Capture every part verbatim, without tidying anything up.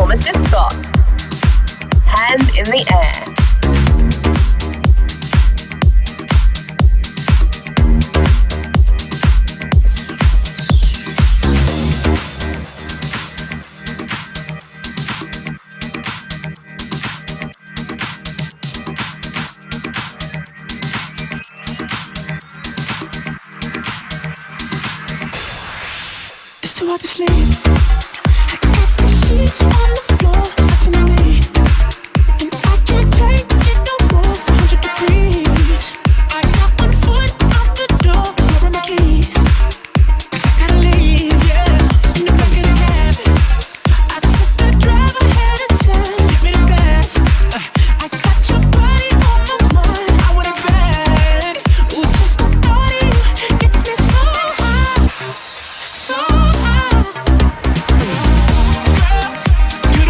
Mister Scott. Hand in the air. It's too hard to sleep. I got the sheets on the floor, nothing to me. And I can't take it no more, it's one hundred degrees. I got one foot out the door, grabbing my keys. 'Cause I gotta leave, yeah. In the back of the cab, I took the drive ahead of time, hit me the fast. uh, I got your body on my mind, I want it bad. Ooh, just the thought of you gets me so high, so high. Girl, you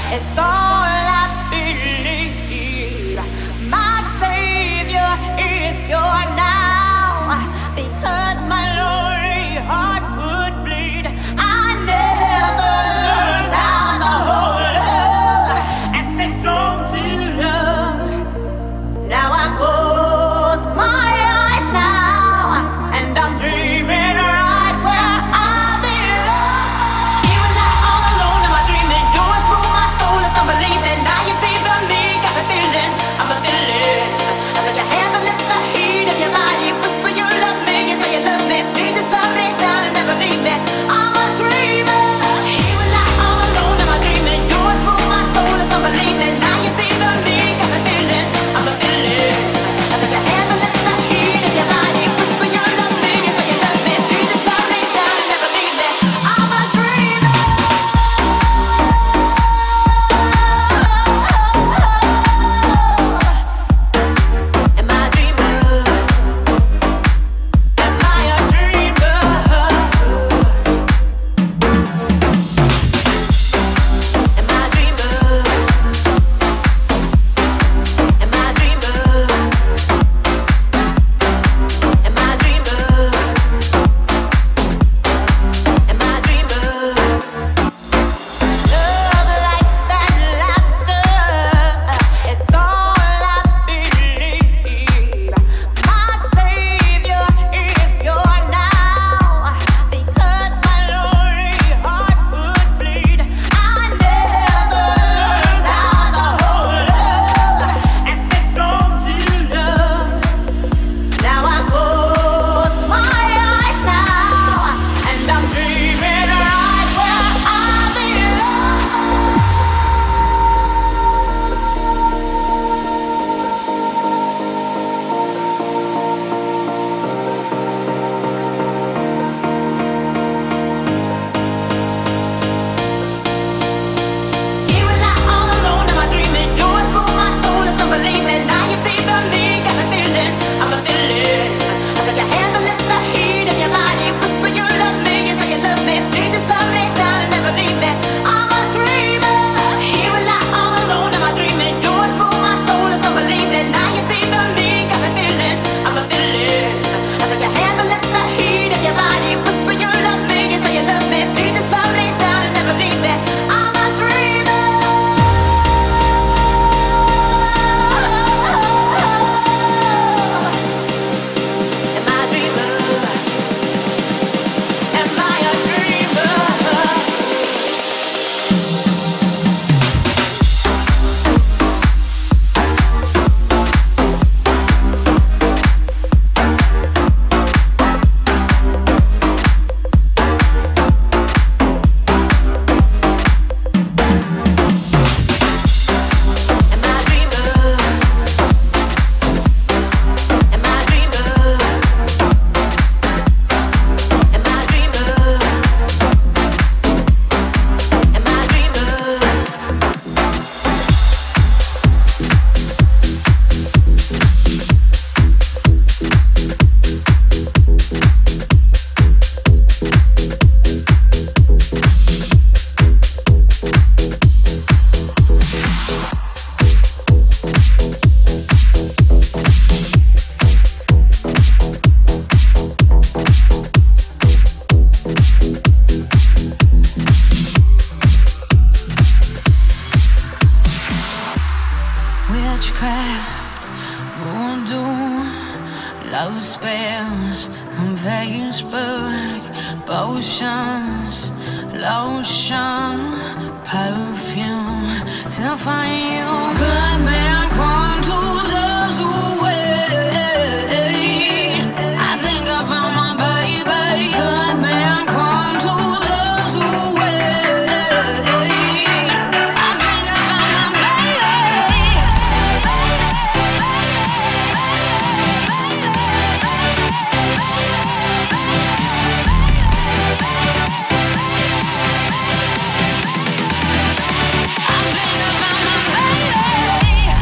It's all I believe. My Savior is your now, because my lonely heart would bleed. I never learned how to hold love and stay strong to love. Now I close my eyes now, and I'm dreaming right where I belong. You and I all alone in my dreaming. Yours through my soul is unbelieving. Now you see the me, got a feeling, I'm a feeling. I feel your hands and lips, the heat of your body. Whisper you love me, you say you love me. Please just love me down and never leave me. I'm a dreamer. You and I all alone in my dreaming. Yours through my soul is unbelieving. Now you see the me, got a feeling, I'm a feeling. I feel your hands and lips, the heat of your body. Whisper you love me, you say you love me. Please just love me down and never leave me. I'm a dreamer. Am I a dreamer? Am I a dreamer? Am I a dreamer? Am I a dreamer? Am I a dreamer? Am I a dreamer? Love like that laughter, it's all I believe. My Savior is your now, because my lonely heart would bleed. I never learned how to hold love and stay strong to love. Now I close my eyes now, and I'm dreaming right where I belong. You and I all alone in my dreaming. Yours through my soul is unbelieving. Now you see the me, got a feeling, I'm a feeling. I feel your hands and lips, the heat of your body. Whisper you love me, you say you love me. Please just love me down and never leave me. I'm a dreamer. You and I all alone in my dreaming. Yours through my soul is unbelieving. Now you see the me, got a feeling, I'm a feeling. I feel your hands and lips, the heat of your body. Whisper you love me, you say you love me. Please just love me down and never leave me. I'm a dreamer. Am I a dreamer? Am I a dreamer? Am I a dreamer? Am I a dreamer? Am I a dreamer? Am I a dreamer? Witchcraft, voodoo, love spells, and Facebook, potions, lotion, perfume to find you. Good man come to those who wait. I think I found my baby. Good man come to those who wait. I think I found my baby. I think I found my baby.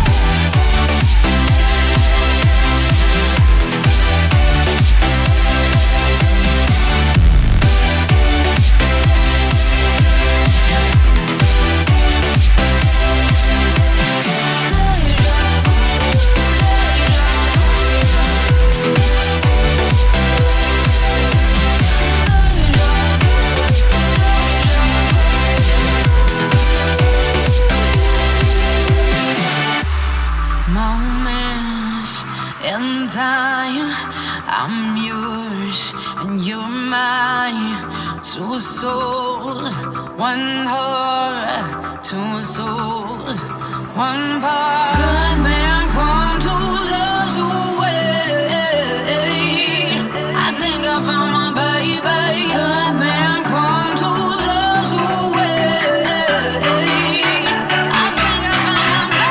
I'm yours and you're mine. Two souls, one heart. Two souls, one part. Good man come to those who wait. I think I found my baby. Good man come to those who wait. I think I found my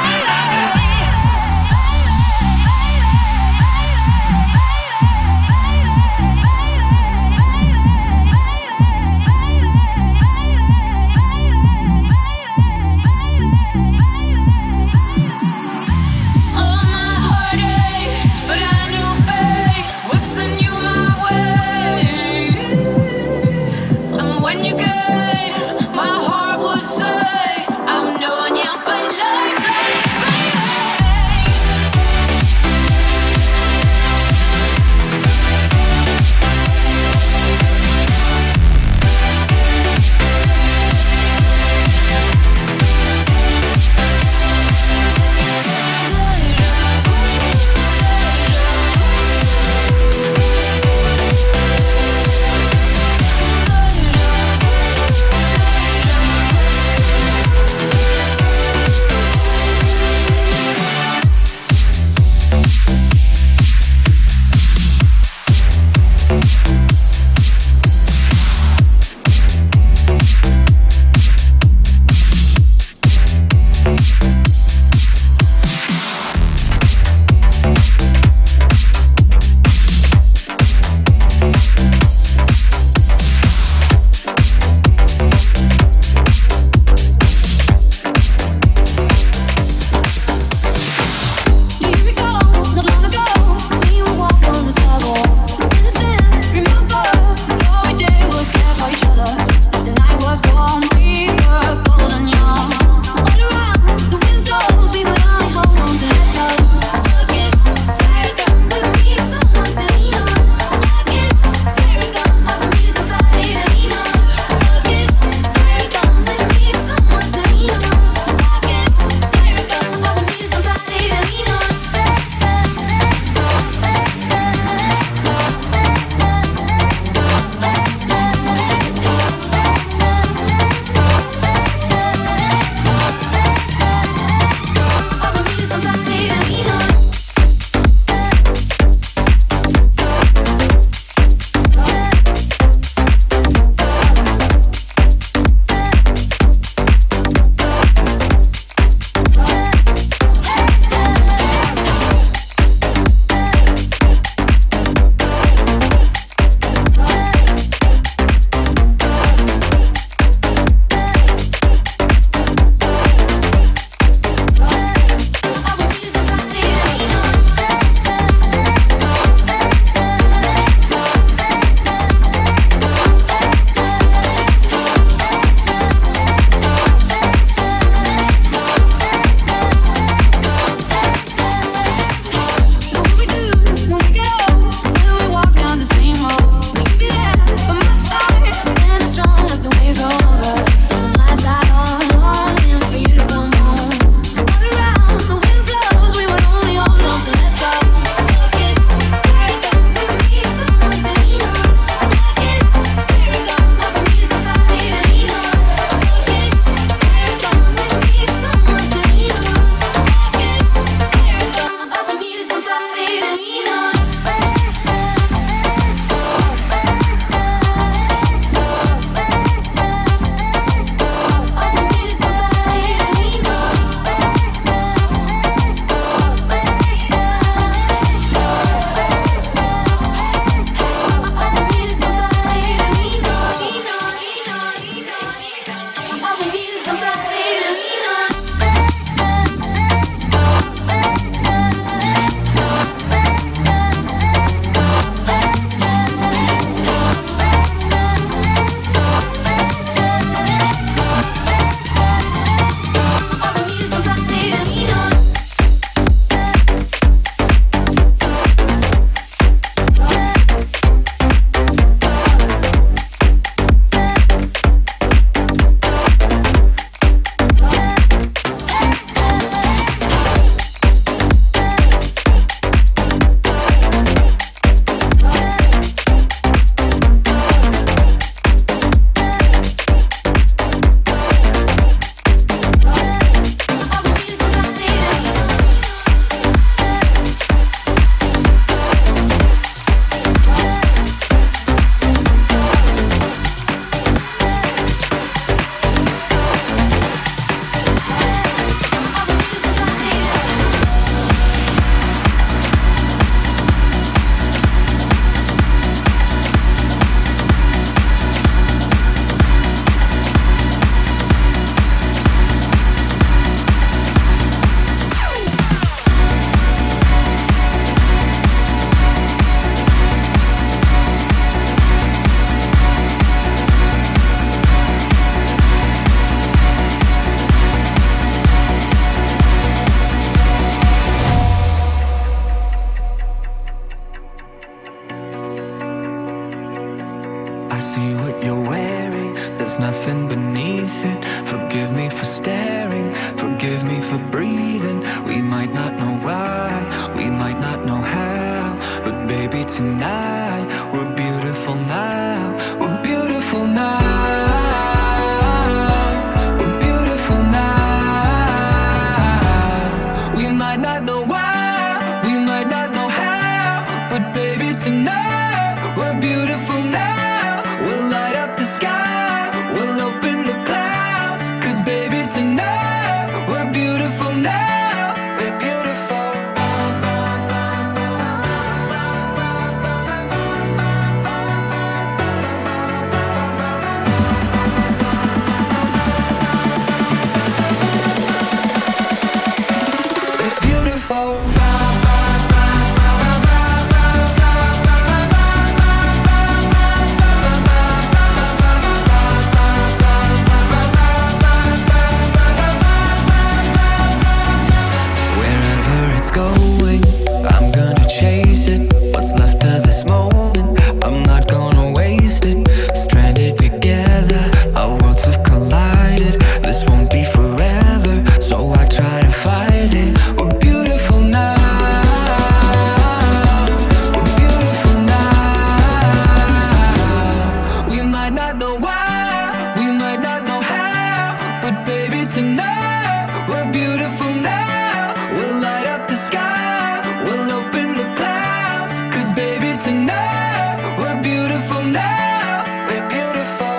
tonight. We're beautiful now. We'll light up the sky. We'll open the clouds. 'Cause baby, tonight we're beautiful now. We're beautiful.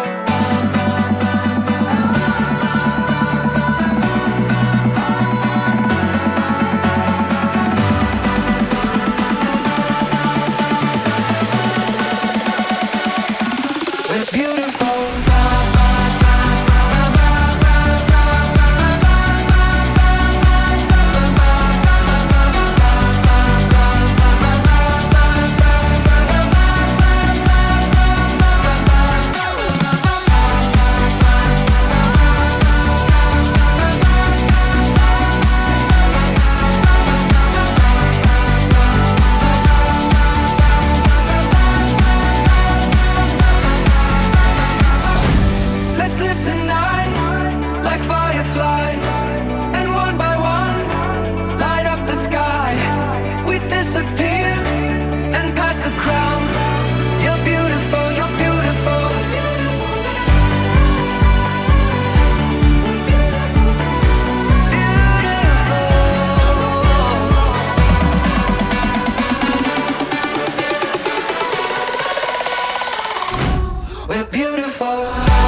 We're beautiful. Let's live tonight like fireflies, and one by one light up the sky. We disappear and pass the crown. You're beautiful, you're beautiful. Beautiful. We're beautiful.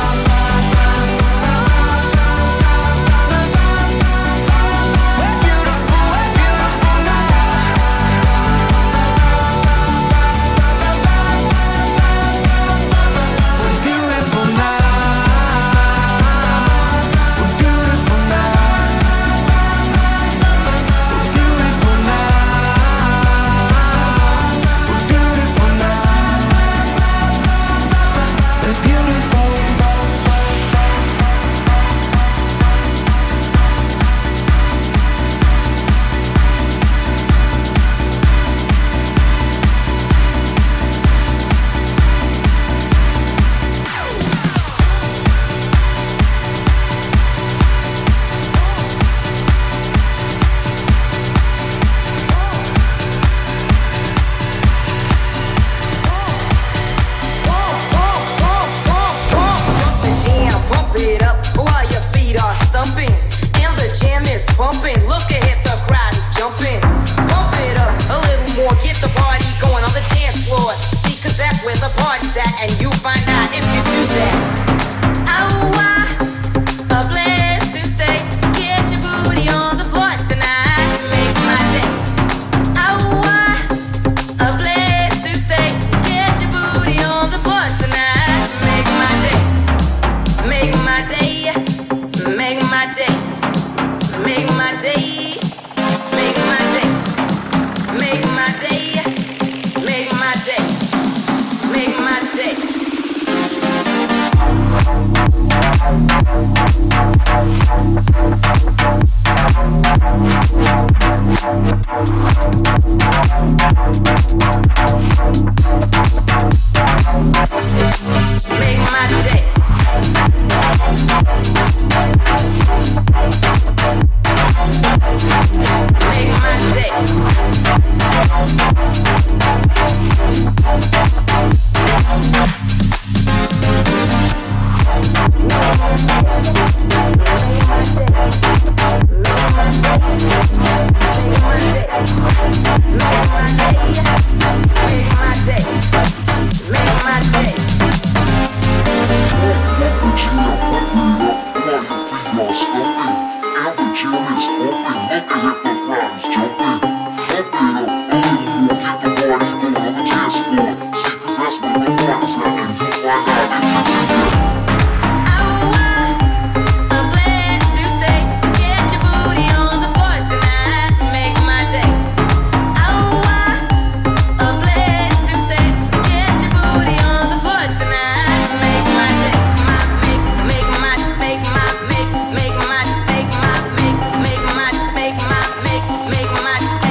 Bumping, look ahead, the crowd is jumping. Pump it up a little more, get the party going on the dance floor. See, 'cause that's where the party's at, and you find out if you do that. Oh, I, a place to stay. Get your booty on the floor tonight, make my day. Oh, I, a place to stay. Get your booty on the floor tonight, make my day. Make my day, make my day. Make my day, make my day, make my day, make my day, make my day. Make my day. Make my day. Make my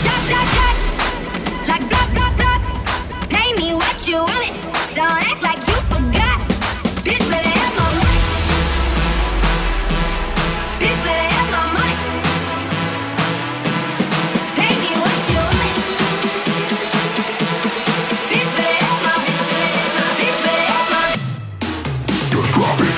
Shot, shot, shot. Like blah, blah, blah. Pay me what you want it. Don't act like you forgot. Bitch, better have my money. Bitch, better have my money. Pay me what you want it. Bitch, better have my, bitch, better have my, bitch, better have my. Just drop it.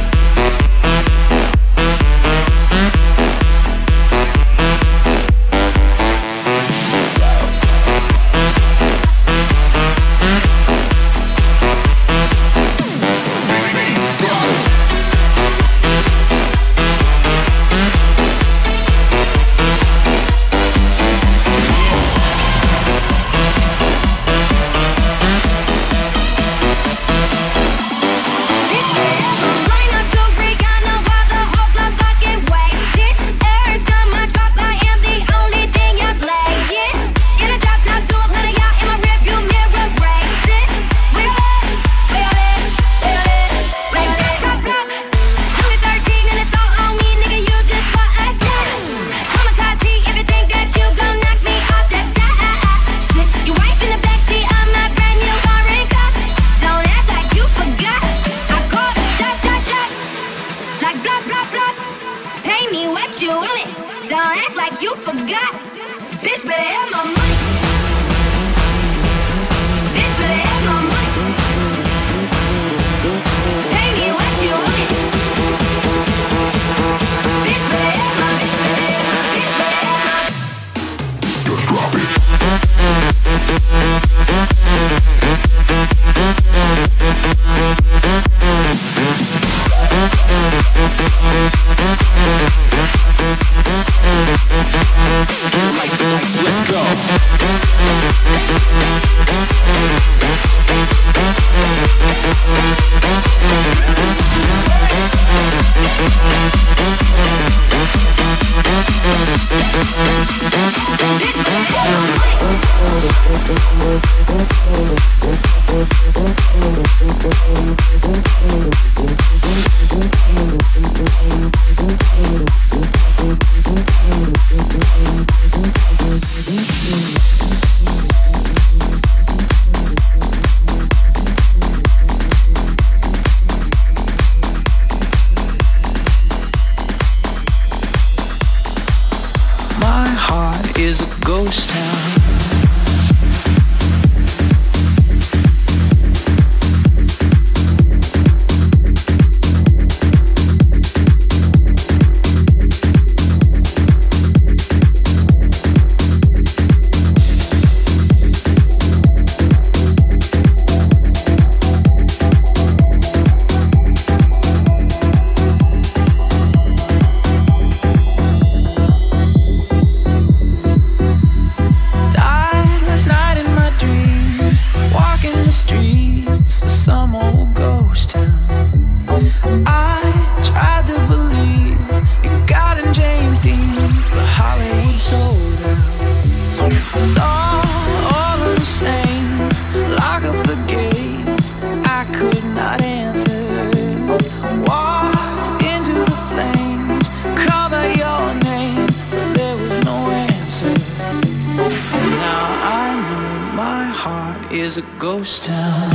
is a ghost town.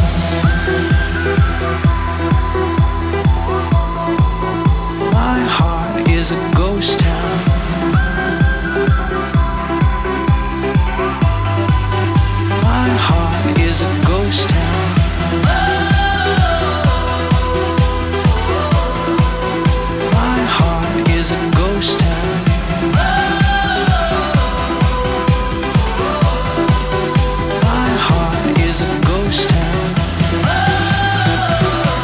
My heart is a ghost town. My heart is a ghost town. My heart is a ghost town. My heart is a ghost town.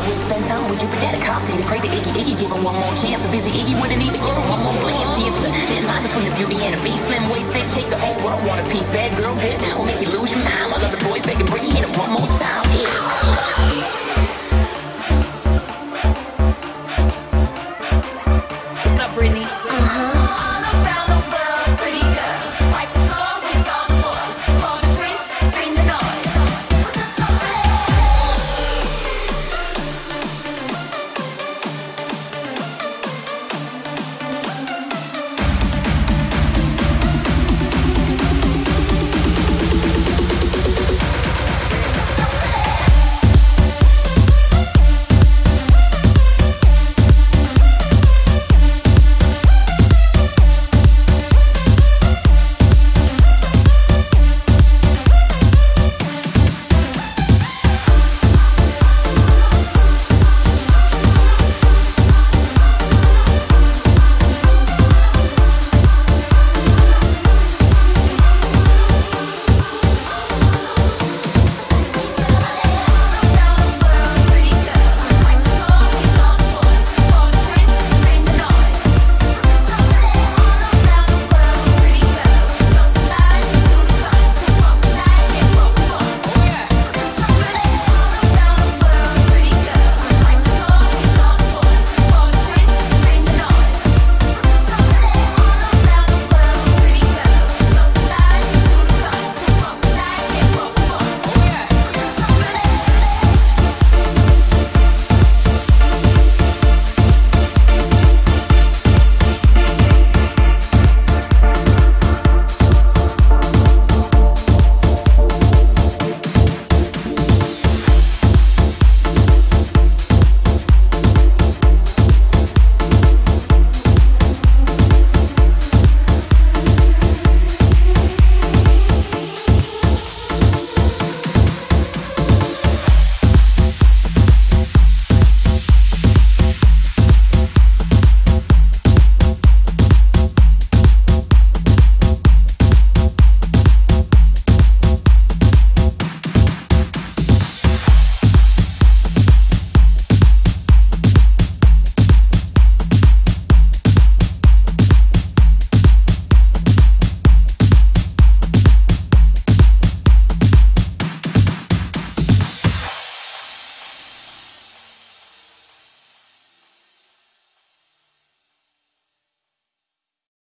would spend time with you, but that cost me to pray to Iggy. Iggy give him one more chance, but busy Iggy wouldn't even give him one more glance. See, it's a thin line between the beauty and the beast. Slim waisted, cake, the whole world want a piece. Bad girl good, will make you lose your mind. I love the boys, they can bring you in one more time. Yeah.